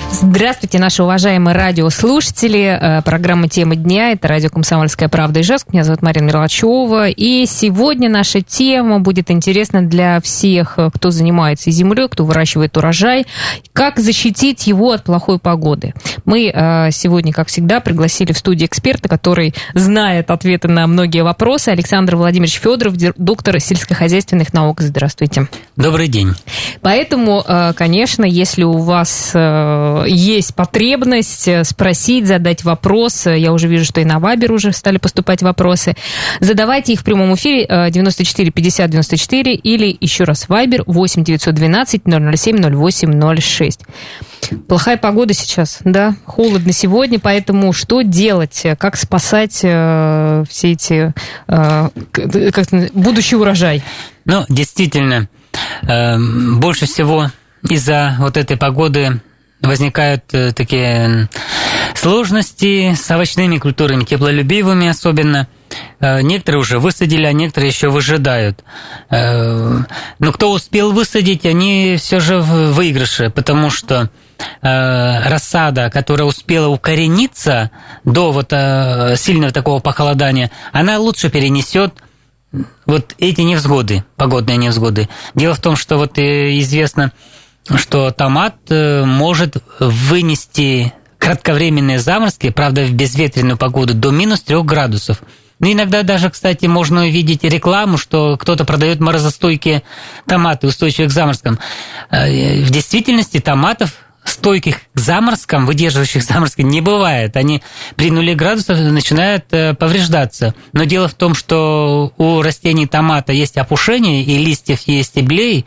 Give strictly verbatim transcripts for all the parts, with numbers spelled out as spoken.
Здравствуйте, наши уважаемые радиослушатели. Программа «Тема дня». Это радио «Комсомольская правда» Ижевск. Меня зовут Марина Мерлачева. И сегодня наша тема будет интересна для всех, кто занимается землей, кто выращивает урожай. Как защитить его от плохой погоды. Мы сегодня, как всегда, пригласили в студию эксперта, который знает ответы на многие вопросы. Александр Владимирович Федоров, доктор сельскохозяйственных наук. Здравствуйте. Добрый день. Поэтому, конечно, если у вас есть потребность спросить, задать вопрос, я уже вижу, что и на Вайбер уже стали поступать вопросы, задавайте их в прямом эфире девяносто четыре пятьдесят девяносто четыре или еще раз Вайбер восемь девятьсот двенадцать ноль ноль семь ноль восемь ноль шесть. Плохая погода сейчас, да, холодно сегодня, поэтому что делать, как спасать э, все эти, э, как, будущий урожай? Ну, действительно, э, больше всего из-за вот этой погоды возникают э, такие сложности с овощными культурами, теплолюбивыми особенно. Э, некоторые уже высадили, а некоторые еще выжидают. Э, но кто успел высадить, они все же в выигрыше, потому что э, рассада, которая успела укорениться до вот э, сильного такого похолодания, она лучше перенесет вот эти невзгоды, погодные невзгоды. Дело в том, что вот э, известно, что томат может вынести кратковременные заморозки, правда, в безветренную погоду, до минус трех градусов. Ну, иногда даже, кстати, можно увидеть рекламу, что кто-то продает морозостойкие томаты, устойчивые к заморозкам. В действительности томатов стойких к заморозкам, выдерживающих заморозки, не бывает. Они при нуле градусов начинают повреждаться. Но дело в том, что у растений томата есть опушение, и листьев, и стеблей.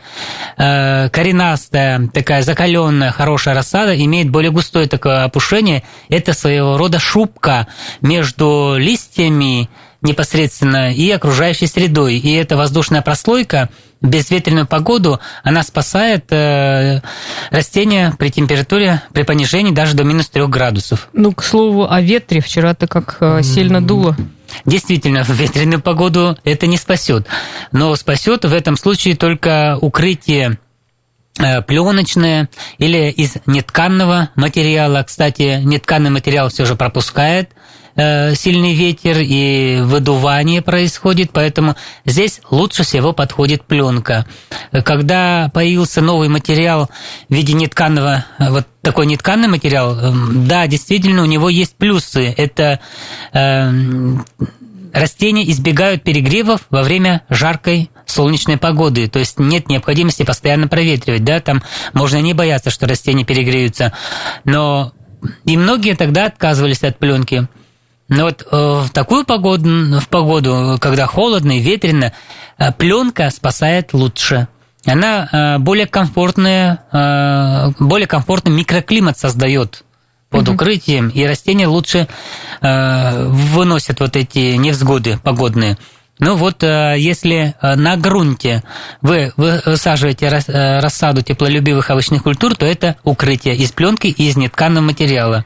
Коренастая, такая закаленная, хорошая рассада имеет более густое такое опушение. Это своего рода шубка между листьями непосредственно и окружающей средой. И эта воздушная прослойка в безветренную погоду, она спасает э, растения при температуре, при понижении даже до минус трех градусов. Ну, к слову, о ветре. Вчера-то как э, сильно дуло. Действительно, в ветреную погоду это не спасет. Но спасет в этом случае только укрытие пленочное или из нетканного материала. Кстати, нетканый материал все же пропускает сильный ветер и выдувание происходит, поэтому здесь лучше всего подходит пленка. Когда появился новый материал в виде нетканого, вот такой нетканый материал, да, действительно, у него есть плюсы. Это э, растения избегают перегревов во время жаркой солнечной погоды, то есть нет необходимости постоянно проветривать, да, там можно не бояться, что растения перегреются, но и многие тогда отказывались от пленки. Но вот в такую погоду, в погоду, когда холодно и ветрено, пленка спасает лучше. Она более комфортная, более комфортный микроклимат создает под mm-hmm. укрытием, и растения лучше выносят вот эти невзгоды погодные. Ну вот, если на грунте вы высаживаете рассаду теплолюбивых овощных культур, то это укрытие из пленки и из нетканого материала.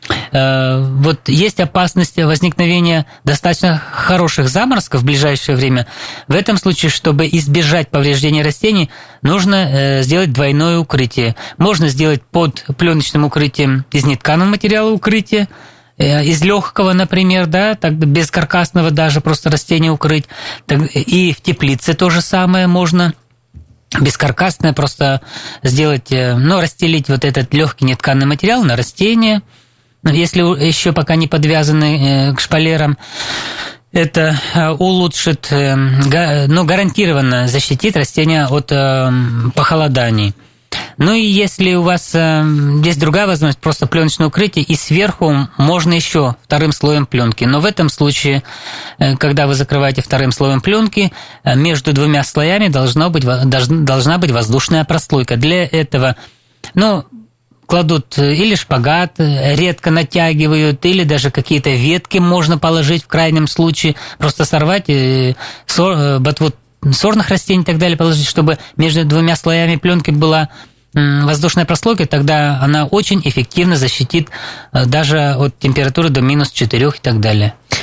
Вот есть опасность возникновения достаточно хороших заморозков в ближайшее время. В этом случае, чтобы избежать повреждения растений, нужно сделать двойное укрытие. Можно сделать под пленочным укрытием из нетканого материала укрытие, из легкого, например, да, так без каркасного даже просто растение укрыть. И в теплице то же самое можно. Бескаркасное просто сделать, ну, расстелить вот этот легкий нетканый материал на растение. Если еще пока не подвязаны к шпалерам, это улучшит, ну, гарантированно защитит растения от похолоданий. Ну и если у вас есть другая возможность, просто пленочное укрытие, и сверху можно еще вторым слоем пленки. Но в этом случае, когда вы закрываете вторым слоем пленки, между двумя слоями должна быть, должна быть воздушная прослойка. Для этого, ну, кладут или шпагат, редко натягивают, или даже какие-то ветки можно положить в крайнем случае, просто сорвать ботву сорных растений и так далее, положить, чтобы между двумя слоями пленки была воздушная прослойка, тогда она очень эффективно защитит даже от температуры до минус четырех и так далее.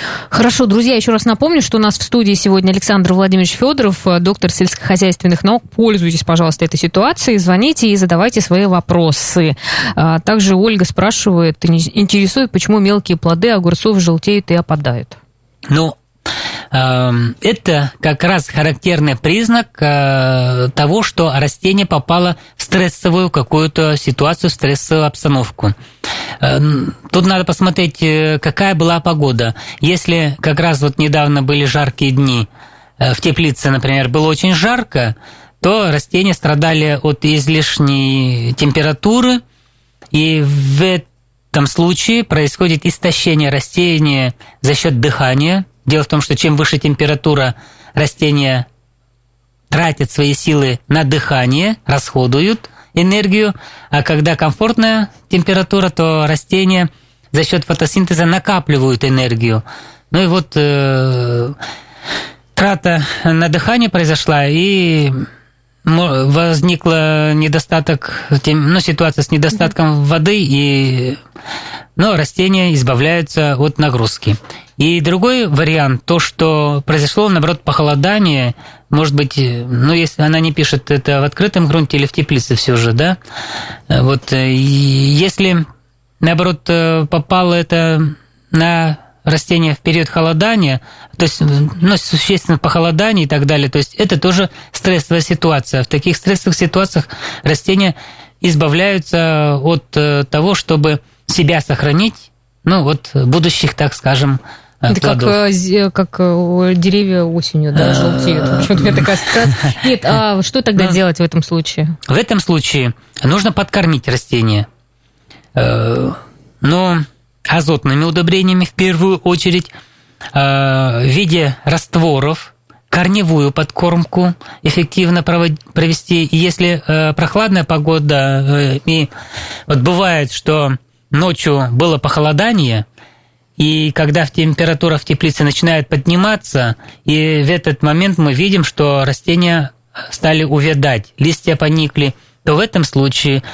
Хорошо, друзья, еще раз напомню, что у нас в студии сегодня Александр Владимирович Федоров, доктор сельскохозяйственных наук. Пользуйтесь, пожалуйста, этой ситуацией, звоните и задавайте свои вопросы. Также Ольга спрашивает, интересует, почему мелкие плоды огурцов желтеют и опадают. Ну, это как раз характерный признак того, что растение попало в стрессовую какую-то ситуацию, в стрессовую обстановку. Тут надо посмотреть, какая была погода. Если как раз вот недавно были жаркие дни, в теплице, например, было очень жарко, то растения страдали от излишней температуры, и в этом случае происходит истощение растения за счет дыхания. Дело в том, что чем выше температура, растения тратят свои силы на дыхание, расходуют энергию, а когда комфортная температура, то растения за счет фотосинтеза накапливают энергию. Ну и вот э, трата на дыхание произошла, и возникла недостаток, ну, ситуация с недостатком воды, и но растения избавляются от нагрузки. И другой вариант, то, что произошло, наоборот, похолодание, может быть, ну, если она не пишет это в открытом грунте или в теплице все же, да, вот, если, наоборот, попало это на растение в период холодания, то есть, ну, существенно похолодание и так далее, то есть это тоже стрессовая ситуация. В таких стрессовых ситуациях растения избавляются от того, чтобы себя сохранить, ну, вот будущих, так скажем, это плодов. Как, как деревья осенью, да, желтеют. Почему-то у меня такая ассоциация. Нет, а что тогда делать в этом случае? В этом случае нужно подкормить растения. Но азотными удобрениями в первую очередь, в виде растворов, корневую подкормку эффективно провести. Если прохладная погода, и вот бывает, что ночью было похолодание, и когда температура в теплице начинает подниматься, и в этот момент мы видим, что растения стали увядать, листья поникли, то в этом случае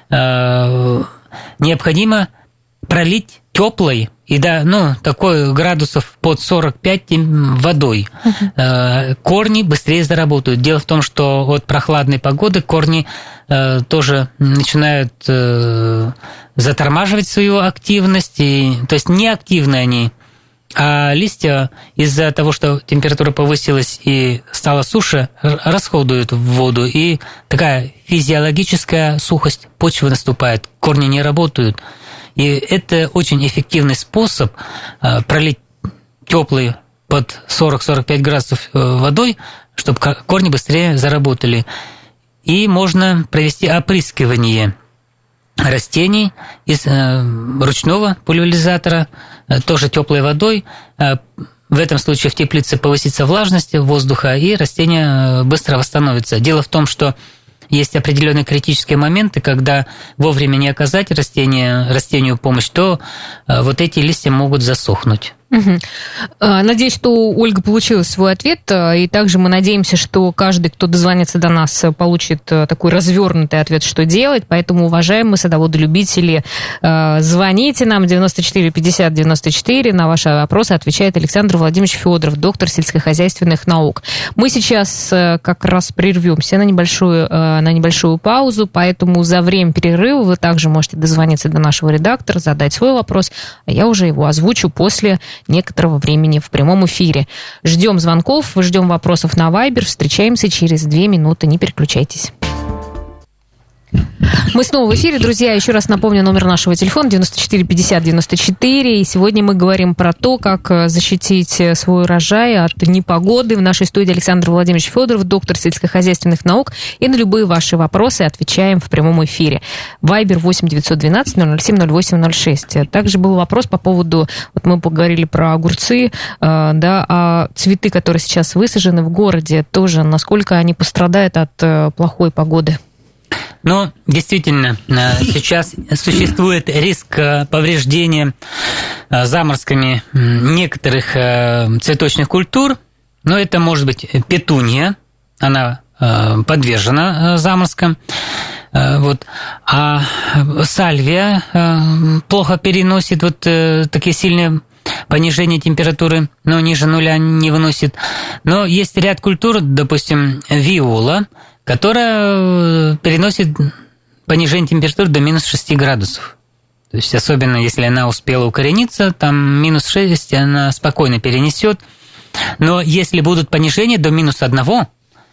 э, необходимо пролить теплой, и да, ну, такой градусов под сорок пять водой. Uh-huh. Корни быстрее заработают. Дело в том, что от прохладной погоды корни э, тоже начинают э, затормаживать свою активность, и, то есть неактивны они, а листья из-за того, что температура повысилась и стало суше, расходуют воду, и такая физиологическая сухость почвы наступает, корни не работают. И это очень эффективный способ пролить теплый под сорок-сорок пять градусов водой, чтобы корни быстрее заработали. И можно провести опрыскивание растений из ручного пульверизатора, тоже теплой водой. В этом случае в теплице повысится влажность воздуха, и растения быстро восстановятся. Дело в том, что есть определенные критические моменты, когда вовремя не оказать растению, растению помощь, то вот эти листья могут засохнуть. Угу. Надеюсь, что Ольга получила свой ответ, и также мы надеемся, что каждый, кто дозвонится до нас, получит такой развернутый ответ, что делать. Поэтому, уважаемые садоводы-любители, звоните нам девяносто четыре пятьдесят девяносто четыре. На ваши вопросы отвечает Александр Владимирович Федоров, доктор сельскохозяйственных наук. Мы сейчас как раз прервемся на небольшую, на небольшую паузу, поэтому за время перерыва вы также можете дозвониться до нашего редактора, задать свой вопрос, а я уже его озвучу после некоторого времени в прямом эфире. Ждем звонков, ждем вопросов на Viber. Встречаемся через две минуты. Не переключайтесь. Мы снова в эфире, друзья. Еще раз напомню номер нашего телефона девяносто четыре пятьдесят девяносто четыре. И сегодня мы говорим про то, как защитить свой урожай от непогоды. В нашей студии Александр Владимирович Федоров, доктор сельскохозяйственных наук. И на любые ваши вопросы отвечаем в прямом эфире. Вайбер восемь девятьсот двенадцать ноль ноль семь ноль восемь ноль шесть. Также был вопрос по поводу, вот мы поговорили про огурцы, да, а цветы, которые сейчас высажены в городе, тоже насколько они пострадают от плохой погоды? Ну, действительно, сейчас существует риск повреждения заморозками некоторых цветочных культур, но это может быть петуния, она подвержена заморозкам, вот. А сальвия плохо переносит вот такие сильные понижение температуры, но ниже нуля не выносит. Но есть ряд культур, допустим, виола, которая переносит понижение температуры до минус шести градусов. То есть, особенно если она успела укорениться, там минус шесть она спокойно перенесет. Но если будут понижения до минус одного,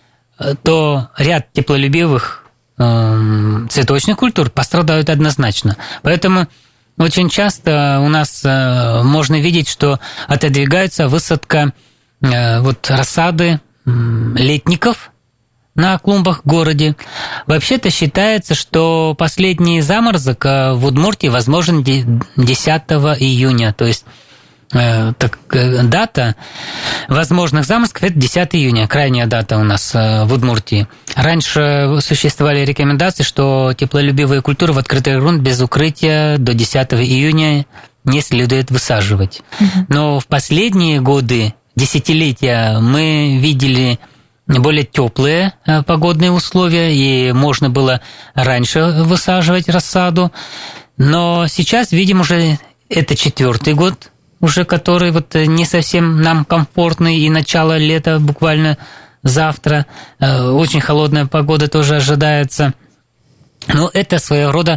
то ряд теплолюбивых э, цветочных культур пострадают однозначно. Поэтому очень часто у нас э, можно видеть, что отодвигается высадка э, вот, рассады э, летников на клумбах в городе. Вообще-то считается, что последний заморозок в Удмуртии возможен десятого июня, то есть так, дата возможных заморозков – это десятого июня, крайняя дата у нас в Удмуртии. Раньше существовали рекомендации, что теплолюбивые культуры в открытый грунт без укрытия до десятого июня не следует высаживать. Mm-hmm. Но в последние годы, десятилетия, мы видели более теплые погодные условия, и можно было раньше высаживать рассаду. Но сейчас видим уже это четвертый год, уже который вот не совсем нам комфортный, и начало лета буквально завтра. Очень холодная погода тоже ожидается. Но это своего рода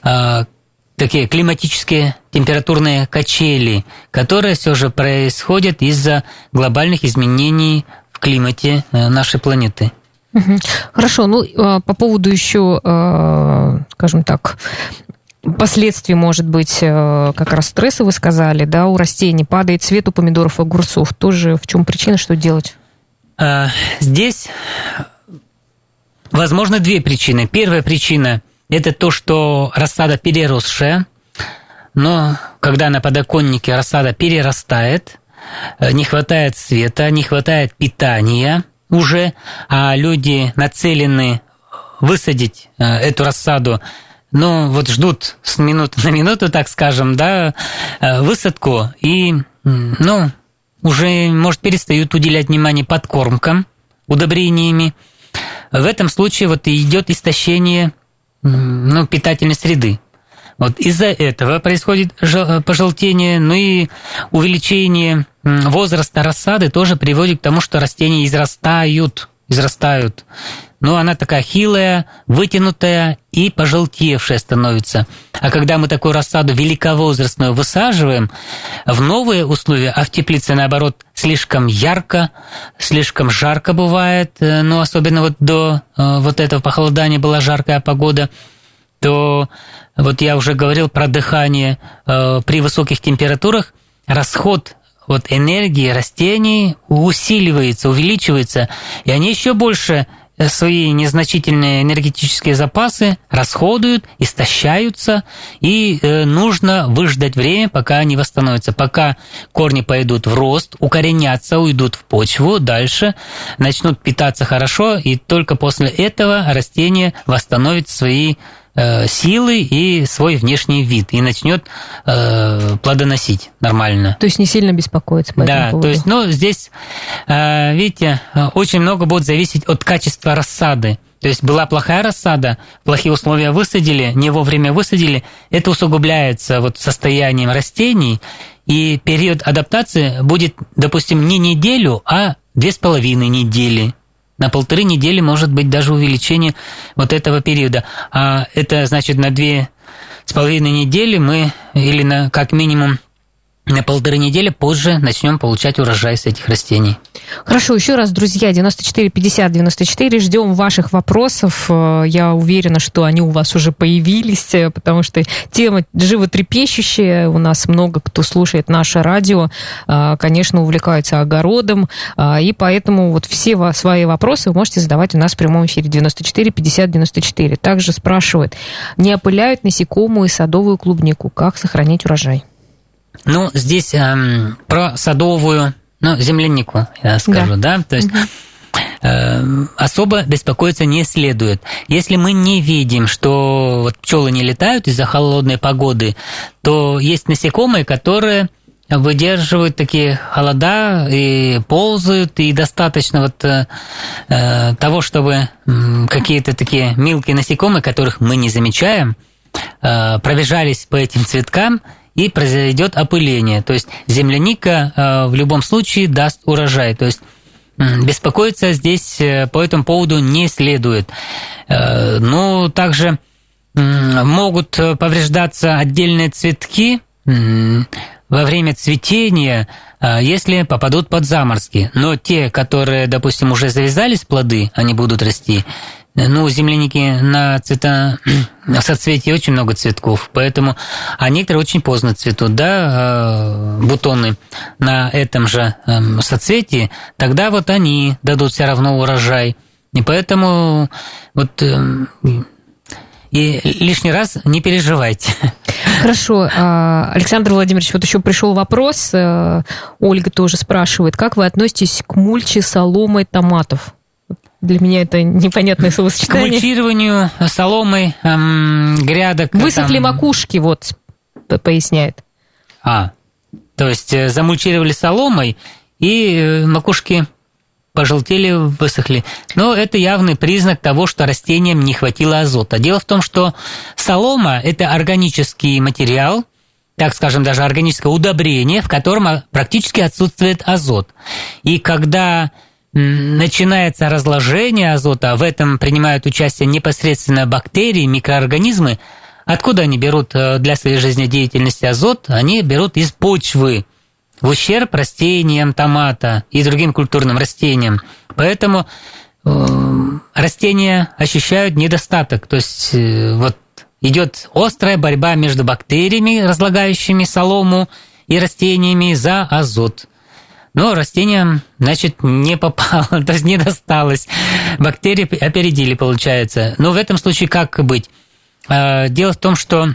такие климатические температурные качели, которые все же происходят из-за глобальных изменений в климате нашей планеты. Хорошо, ну по поводу еще, скажем так, последствий, может быть, как раз стресса, вы сказали, да, у растений падает цвет у помидоров и огурцов. Тоже в чем причина, что делать? Здесь возможно две причины. Первая причина – это то, что рассада переросшая, но когда на подоконнике рассада перерастает, не хватает света, не хватает питания уже, а люди нацелены высадить эту рассаду, но вот ждут с минуты на минуту, так скажем, да, высадку, и, ну, уже, может, перестают уделять внимание подкормкам, удобрениями. В этом случае вот идет истощение, ну, питательной среды. Вот из-за этого происходит пожелтение, ну и увеличение возраста рассады тоже приводит к тому, что растения израстают, израстают. Но она такая хилая, вытянутая и пожелтевшая становится. А когда мы такую рассаду великовозрастную высаживаем в новые условия, а в теплице, наоборот, слишком ярко, слишком жарко бывает, ну, особенно вот до вот этого похолодания была жаркая погода, то вот я уже говорил про дыхание при высоких температурах, расход вот энергии растений усиливается, увеличивается, и они еще больше свои незначительные энергетические запасы расходуют, истощаются, и э, нужно выждать время, пока они восстановятся, пока корни пойдут в рост, укоренятся, уйдут в почву, дальше начнут питаться хорошо, и только после этого растение восстановит свои э, силы и свой внешний вид, и начнет э, плодоносить нормально. То есть не сильно беспокоиться по этому да, поводу? То есть, ну, здесь, э, видите, очень много будет зависеть от качества рассады. То есть была плохая рассада, плохие условия высадили, не вовремя высадили, это усугубляется вот состоянием растений, и период адаптации будет, допустим, не неделю, а две с половиной недели. На полторы недели может быть даже увеличение вот этого периода. А это значит, на две с половиной недели мы, или на как минимум на полторы недели позже начнем получать урожай с этих растений. Хорошо, еще раз, друзья, девяносто четыре пятьдесят девяносто четыре, ждем ваших вопросов. Я уверена, что они у вас уже появились, потому что тема животрепещущая. У нас много кто слушает наше радио, конечно, увлекаются огородом, и поэтому вот все свои вопросы вы можете задавать у нас в прямом эфире девяносто четыре пятьдесят девяносто четыре. Также спрашивают, не опыляют насекомые садовую клубнику, как сохранить урожай? Ну, здесь эм, про садовую, ну, землянику, я скажу, да, да? То есть угу. э, особо беспокоиться не следует. Если мы не видим, что вот пчелы не летают из-за холодной погоды, то есть насекомые, которые выдерживают такие холода и ползают, и достаточно вот э, того, чтобы э, какие-то такие мелкие насекомые, которых мы не замечаем, э, пробежались по этим цветкам, и произойдет опыление. То есть земляника в любом случае даст урожай. То есть беспокоиться здесь по этому поводу не следует. Но также могут повреждаться отдельные цветки во время цветения, если попадут под заморозки. Но те, которые, допустим, уже завязались плоды, они будут расти. Ну, у земляники на цвета... в соцветии очень много цветков, поэтому... А некоторые очень поздно цветут, да, бутоны на этом же соцветии, тогда вот они дадут все равно урожай. И поэтому вот... И лишний раз не переживайте. Хорошо. Александр Владимирович, вот еще пришел вопрос. Ольга тоже спрашивает, как вы относитесь к мульче соломой томатов? Для меня это непонятное словосочетание. К мульчированию соломой эм, грядок. Высохли там... макушки, вот, поясняет. А, то есть замульчировали соломой, и макушки пожелтели, высохли. Но это явный признак того, что растениям не хватило азота. Дело в том, что солома – это органический материал, так скажем, даже органическое удобрение, в котором практически отсутствует азот. И когда начинается разложение азота, в этом принимают участие непосредственно бактерии, микроорганизмы. Откуда они берут для своей жизнедеятельности азот? Они берут из почвы, в ущерб растениям томата и другим культурным растениям. Поэтому э, растения ощущают недостаток. То есть э, вот идет острая борьба между бактериями, разлагающими солому, и растениями за азот. Но растениям, значит, не попало, то есть не досталось. Бактерии опередили, получается. Но в этом случае как быть? Э, дело в том, что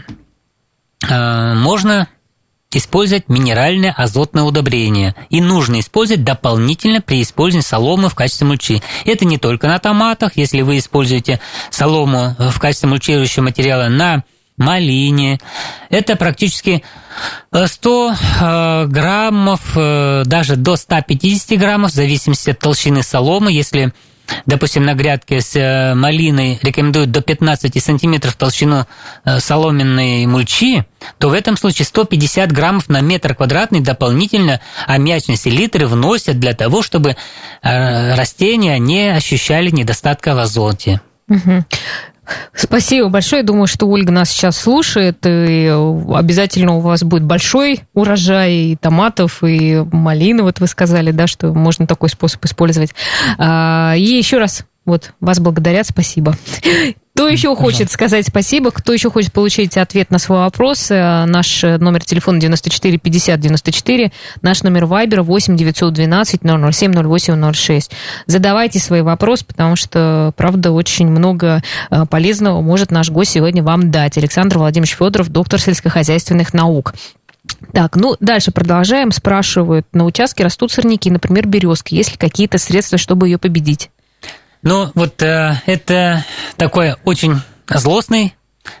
э, можно... использовать минеральное азотное удобрение. И нужно использовать дополнительно при использовании соломы в качестве мульчи. Это не только на томатах. Если вы используете солому в качестве мульчирующего материала на малине, это практически сто граммов, даже до ста пятидесяти граммов, в зависимости от толщины соломы. Если, допустим, на грядке с малиной рекомендуют до пятнадцати сантиметров толщину соломенной мульчи, то в этом случае сто пятьдесят граммов на метр квадратный дополнительно аммиачной селитры вносят для того, чтобы растения не ощущали недостатка в азоте. Угу. Спасибо большое. Думаю, что Ольга нас сейчас слушает, и обязательно у вас будет большой урожай и томатов, и малины, вот вы сказали, да, что можно такой способ использовать. И еще раз, вот, вас благодарят, спасибо. Кто еще хочет сказать спасибо, кто еще хочет получить ответ на свой вопрос, наш номер телефона девяносто четыре пятьдесят девяносто четыре, наш номер вайбера восемь девятьсот двенадцать ноль ноль семь ноль восемь ноль шесть. Задавайте свои вопросы, потому что, правда, очень много полезного может наш гость сегодня вам дать. Александр Владимирович Федоров, доктор сельскохозяйственных наук. Так, ну, дальше продолжаем. Спрашивают, на участке растут сорняки, например, березки. Есть ли какие-то средства, чтобы ее победить? Ну, вот э, это такой очень злостный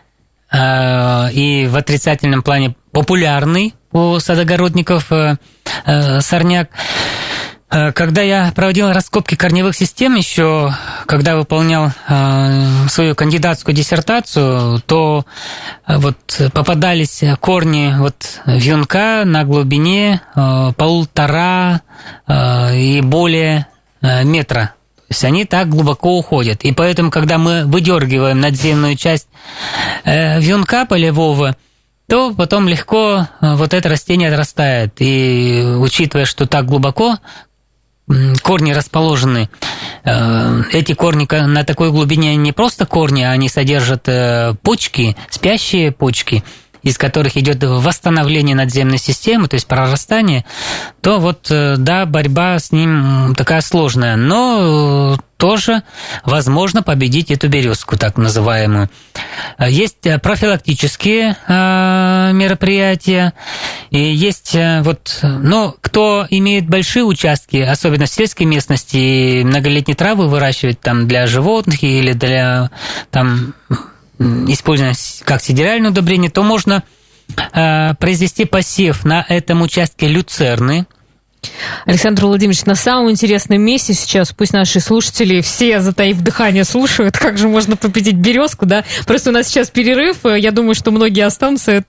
э, и в отрицательном плане популярный у садогородников э, э, сорняк. Э, когда я проводил раскопки корневых систем еще, когда выполнял э, свою кандидатскую диссертацию, то э, вот попадались корни вот вьюнка на глубине э, полтора э, и более э, метра. То есть они так глубоко уходят. И поэтому, когда мы выдергиваем надземную часть э, вьюнка полевого, то потом легко вот это растение отрастает. И учитывая, что так глубоко корни расположены, э, эти корни на такой глубине не просто корни, а они содержат э, почки, спящие почки, из которых идет восстановление надземной системы, то есть прорастание, то вот, да, борьба с ним такая сложная. Но тоже возможно победить эту березку, так называемую. Есть профилактические мероприятия, и есть вот, ну, кто имеет большие участки, особенно в сельской местности, многолетние травы выращивать там для животных или для там используя как сидеральное удобрение, то можно э, произвести посев на этом участке люцерны. Александр Владимирович, на самом интересном месте сейчас, пусть наши слушатели все, затаив дыхание, слушают, как же можно победить березку, да? Просто у нас сейчас перерыв, я думаю, что многие останутся, это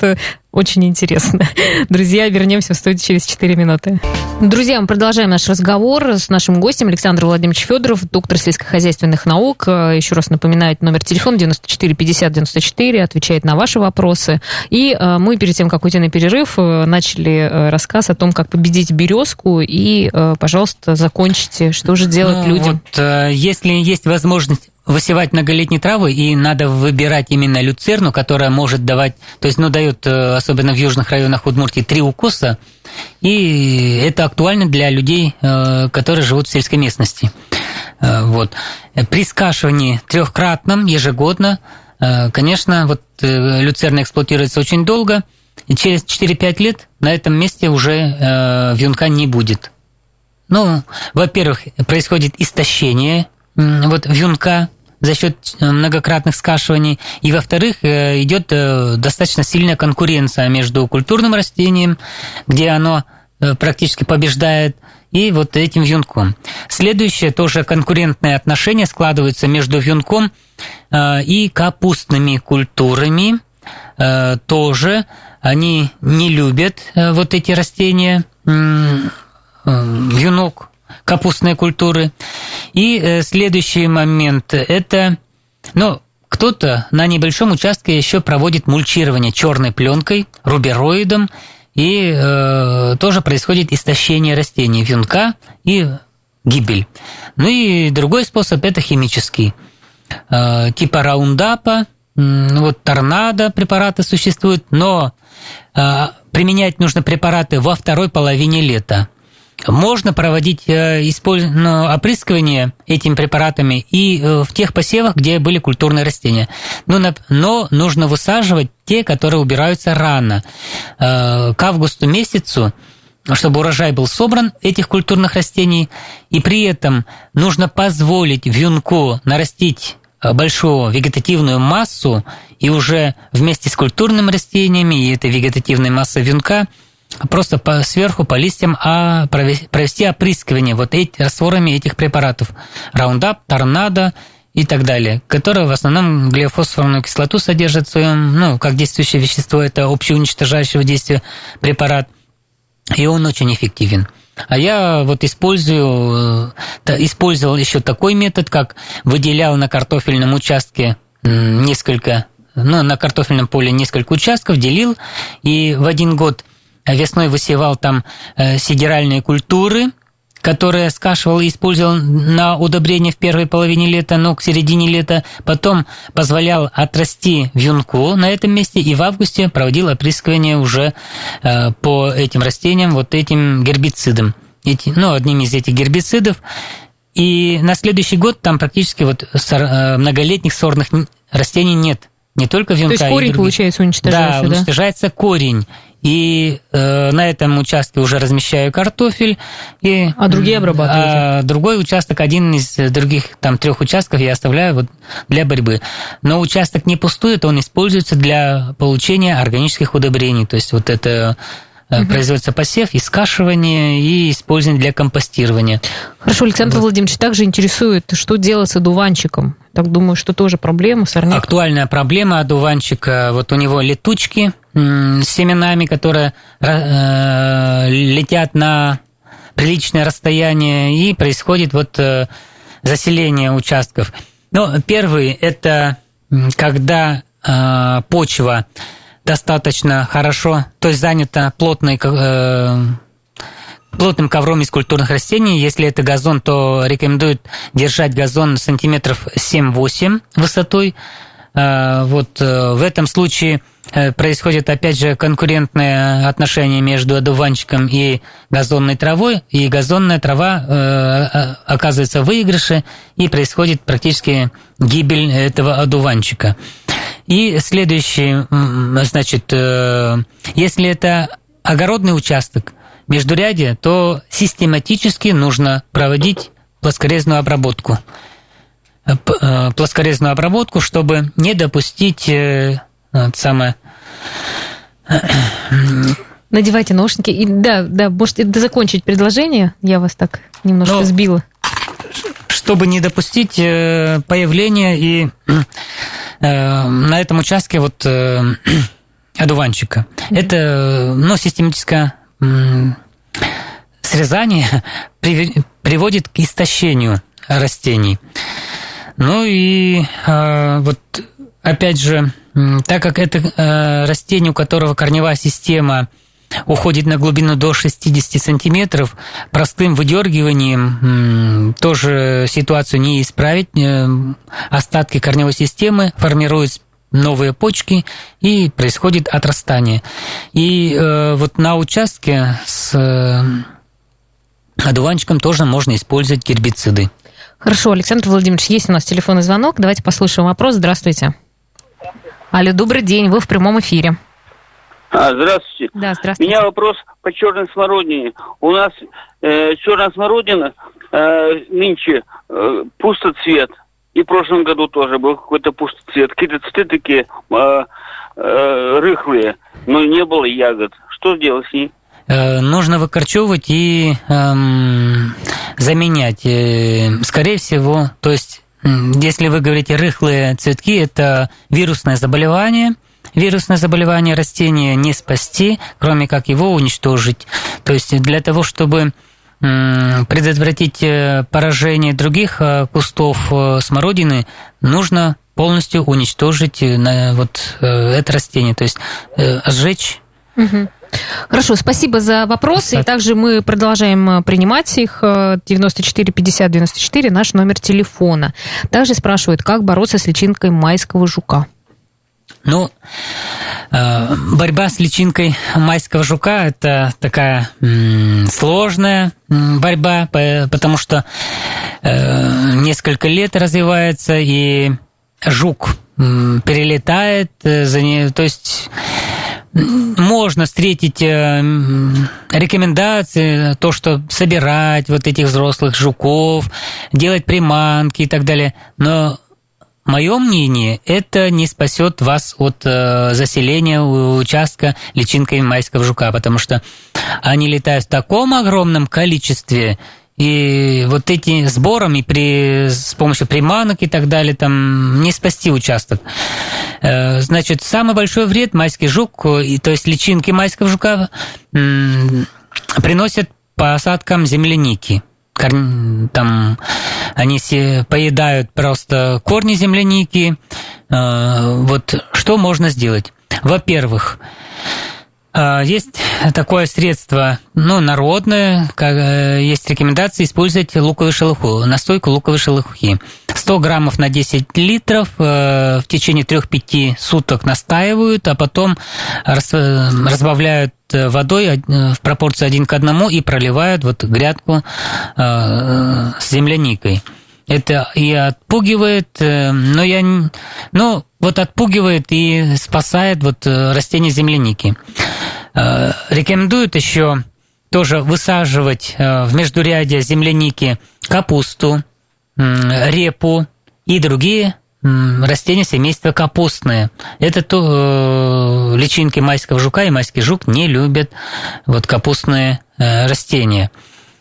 Очень интересно. Друзья, вернемся в студию через четыре минуты. Друзья, мы продолжаем наш разговор с нашим гостем Александром Владимировичем Федоров, доктор сельскохозяйственных наук. Еще раз напоминаю, номер телефона девяносто четыре пятьдесят девяносто четыре, отвечает на ваши вопросы. И мы перед тем, как уйти на перерыв, начали рассказ о том, как победить березку. И, пожалуйста, закончите, что же делать ну, людям. Вот, если есть возможность высевать многолетние травы, и надо выбирать именно люцерну, которая может давать, то есть, ну, дает, особенно в южных районах Удмуртии, три укуса, и это актуально для людей, которые живут в сельской местности. Вот. При скашивании трехкратном ежегодно, конечно, вот люцерна эксплуатируется очень долго, и через четыре-пять лет на этом месте уже вьюнка не будет. Ну, во-первых, происходит истощение вот вьюнка за счет многократных скашиваний, и, во-вторых, идет достаточно сильная конкуренция между культурным растением, где оно практически побеждает, и вот этим вьюнком. Следующее тоже конкурентное отношение складывается между вьюнком и капустными культурами. Тоже они не любят вот эти растения, вьюнок, капустные культуры. И следующий момент – это, ну, кто-то на небольшом участке еще проводит мульчирование черной пленкой, рубероидом, и э, тоже происходит истощение растений, вьюнка и гибель. Ну и другой способ – это химический. Э, типа раундапа, э, вот торнадо препараты существуют, но э, применять нужно препараты во второй половине лета. Можно проводить ну, опрыскивание этими препаратами и в тех посевах, где были культурные растения. Но, но нужно высаживать те, которые убираются рано. К августу месяцу, чтобы урожай был собран этих культурных растений, и при этом нужно позволить вьюнку нарастить большую вегетативную массу, и уже вместе с культурными растениями и этой вегетативной массой вьюнка просто по, сверху по листьям а, провести опрыскивание вот эти, растворами этих препаратов. Раундап, торнадо и так далее, которые в основном глиофосфорную кислоту содержат в своем, ну, как действующее вещество, это общеуничтожающего действия препарат, и он очень эффективен. А я вот использую, использовал еще такой метод, как выделял на картофельном участке несколько, ну, на картофельном поле несколько участков, делил, и в один год весной высевал там э, сидеральные культуры, которые скашивал и использовал на удобрение в первой половине лета, но к середине лета. Потом позволял отрасти вьюнку на этом месте, и в августе проводил опрыскивание уже э, по этим растениям, вот этим гербицидом. Эти, ну, одним из этих гербицидов. И на следующий год там практически вот сор, э, многолетних сорных растений нет. Не только вьюнка. То есть корень, получается, уничтожается, да? Да, уничтожается корень. И э, на этом участке уже размещаю картофель. И, а другие обрабатываете? А другой участок, один из других там трех участков я оставляю вот для борьбы. Но участок не пустует, он используется для получения органических удобрений. То есть вот это угу. производится посев и скашивание, и использование для компостирования. Хорошо, Александр вот. Владимирович также интересует, что делать с одуванчиком. Так думаю, что тоже проблема, сорняк. Актуальная проблема одуванчика, вот у него летучки с семенами, которые э, летят на приличное расстояние, и происходит вот э, заселение участков. Ну, первый – это когда э, почва достаточно хорошо, то есть занята плотной, э, плотным ковром из культурных растений. Если это газон, то рекомендуют держать газон сантиметров семь-восемь высотой. Э, вот э, в этом случае происходит, опять же, конкурентное отношение между одуванчиком и газонной травой, и газонная трава э, оказывается в выигрыше, и происходит практически гибель этого одуванчика. И следующий, значит, э, если это огородный участок, междурядье, то систематически нужно проводить плоскорезную обработку. Плоскорезную обработку, чтобы не допустить... Э, Вот самое. Надевайте наушники. И, да, да, можете закончить предложение. Я вас так немножко Но, сбила. Чтобы не допустить появления и э, на этом участке вот э, одуванчика. Mm-hmm. Это, ну, систематическое м- срезание приводит к истощению растений. Ну и э, вот опять же, так как это э, растение, у которого корневая система уходит на глубину до шестьдесят сантиметров, простым выдергиванием м, тоже ситуацию не исправить. Э, остатки корневой системы формируют новые почки, и происходит отрастание. И э, вот на участке с э, одуванчиком тоже можно использовать гербициды. Хорошо, Александр Владимирович, есть у нас телефонный звонок. Давайте послушаем вопрос. Здравствуйте. Алло, добрый день, вы в прямом эфире. А, здравствуйте. Да, здравствуйте. У меня вопрос по черной смородине. У нас э, черная смородина э, нынче э, пустоцвет. И в прошлом году тоже был какой-то пустоцвет. Какие-то цветы такие э, э, рыхлые, но не было ягод. Что делать с ней? Нужно выкорчевывать и эм, заменять. Скорее всего, то есть, если вы говорите рыхлые цветки, это вирусное заболевание. Вирусное заболевание растения не спасти, кроме как его уничтожить. То есть для того, чтобы эм, предотвратить поражение других кустов смородины, нужно полностью уничтожить на, вот, это растение, то есть э, сжечь. Угу. Хорошо, спасибо за вопросы. И также мы продолжаем принимать их. девяносто четыре пятьдесят девяносто четыре наш номер телефона. Также спрашивают, как бороться с личинкой майского жука. Ну, борьба с личинкой майского жука – это такая сложная борьба, потому что несколько лет развивается, и жук перелетает за ней, то есть... Можно встретить рекомендации, то, что собирать вот этих взрослых жуков, делать приманки и так далее. Но мое мнение, это не спасет вас от заселения участка личинками майского жука, потому что они летают в таком огромном количестве, и вот эти сборами при, с помощью приманок и так далее, там не спасти участок. Значит, самый большой вред майский жук, и, то есть личинки майского жука, м, приносят по осадкам земляники. Корни, там они все поедают просто корни земляники. Вот что можно сделать? Во-первых, есть такое средство, ну, народное, как, есть рекомендация использовать луковую шелуху, настойку луковой шелухи. сто граммов на десять литров в течение трех-пяти суток настаивают, а потом разбавляют водой в пропорции один к одному и проливают вот грядку с земляникой. Это и отпугивает, но я, ну, вот отпугивает и спасает вот растения земляники. Рекомендуют еще тоже высаживать в междурядье земляники капусту, репу и другие растения семейства капустные. Это то, личинки майского жука и майский жук не любят вот капустные растения.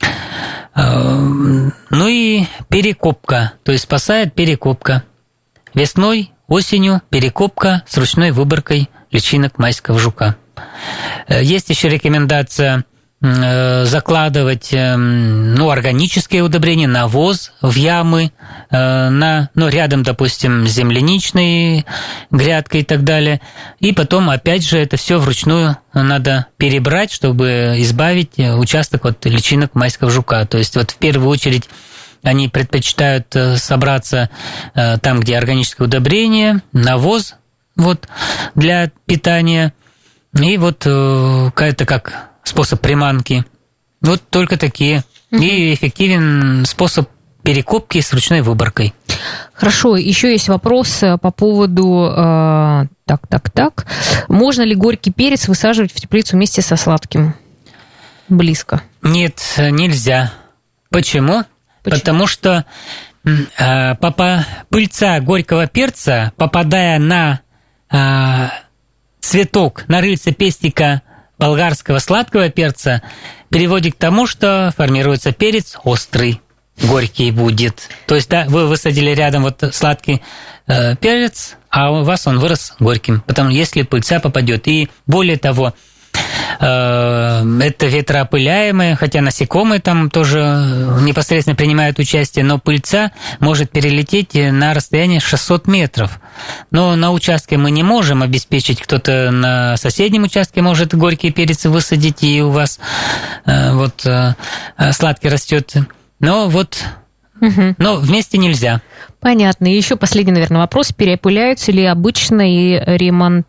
Ну и перекопка, то есть спасает перекопка. Весной, осенью перекопка с ручной выборкой личинок майского жука. Есть еще рекомендация закладывать, ну, органические удобрения, навоз в ямы, на, ну, рядом, допустим, с земляничной грядкой и так далее. И потом, опять же, это все вручную надо перебрать, чтобы избавить участок от личинок майского жука. То есть вот в первую очередь они предпочитают собраться там, где органическое удобрение, навоз вот, для питания. И вот это как способ приманки. Вот только такие. Mm-hmm. И эффективен способ перекопки с ручной выборкой. Хорошо, еще есть вопрос по поводу... Э, так, так, так. Можно ли горький перец высаживать в теплицу вместе со сладким? Близко. Нет, нельзя. Почему? Почему? Потому что э, попа, пыльца горького перца, попадая на э, цветок, на рыльце пестика болгарского сладкого перца, приводит к тому, что формируется перец острый. горький будет. То есть, да, вы высадили рядом вот сладкий э, перец, а у вас он вырос горьким. Потому что если пыльца попадет, и более того, это ветроопыляемые, хотя насекомые там тоже непосредственно принимают участие, но пыльца может перелететь на расстояние шестьсот метров. Но на участке мы не можем обеспечить, кто-то на соседнем участке может горькие перцы высадить, и у вас вот сладкий растет. Но вот, угу. но вместе нельзя. Понятно. И еще последний, наверное, вопрос. Переопыляются ли обычные ремонт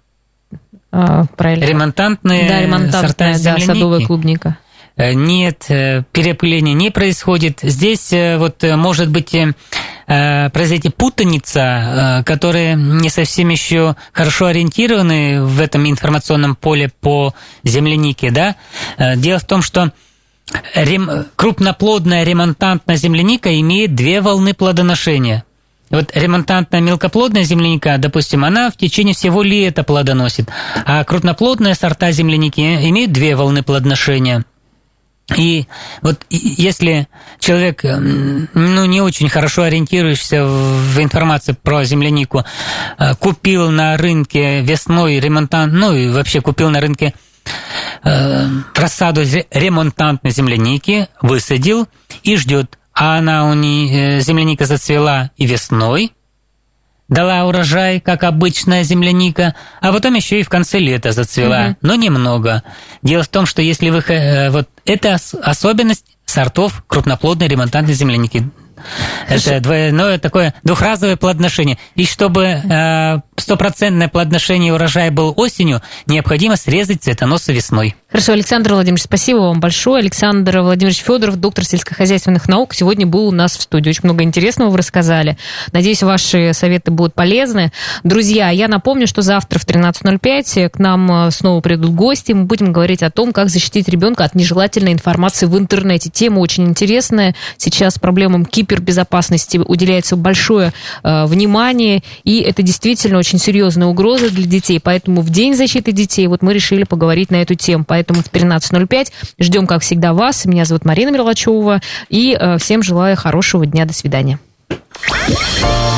А, правильно. Ремонтантные, да, ремонтантная, сорта земляники. Да, садовая клубника. Нет, переопыление не происходит. Здесь вот может быть произойти путаница, которые не совсем еще хорошо ориентированы в этом информационном поле по землянике. Да? Дело в том, что рем... крупноплодная ремонтантная земляника имеет две волны плодоношения. Вот ремонтантная мелкоплодная земляника, допустим, она в течение всего лета плодоносит, а крупноплодные сорта земляники имеют две волны плодоношения. И вот если человек, ну, не очень хорошо ориентирующийся в информации про землянику, купил на рынке весной ремонтант, ну и вообще купил на рынке э, рассаду ремонтантной земляники, высадил и ждет. А она у нее, земляника зацвела и весной, дала урожай, как обычная земляника, а потом еще и в конце лета зацвела, угу. но немного. Дело в том, что если вы... Вот это особенность сортов крупноплодной ремонтантной земляники. Это двойное такое двухразовое плодоношение. И чтобы стопроцентное э, плодоношение урожая было осенью, необходимо срезать цветоносы весной. Хорошо, Александр Владимирович, спасибо вам большое. Александр Владимирович Федоров, доктор сельскохозяйственных наук, сегодня был у нас в студии. Очень много интересного вы рассказали. Надеюсь, ваши советы будут полезны. Друзья, я напомню, что завтра в тринадцать ноль пять к нам снова придут гости. Мы будем говорить о том, как защитить ребенка от нежелательной информации в интернете. Тема очень интересная. Сейчас проблемам кибербезопасности уделяется большое э, внимание, и это действительно очень серьезная угроза для детей. Поэтому в День защиты детей вот мы решили поговорить на эту тему. Поэтому в тринадцать ноль пять ждем, как всегда, вас. Меня зовут Марина Мерлачева, и э, всем желаю хорошего дня. До свидания.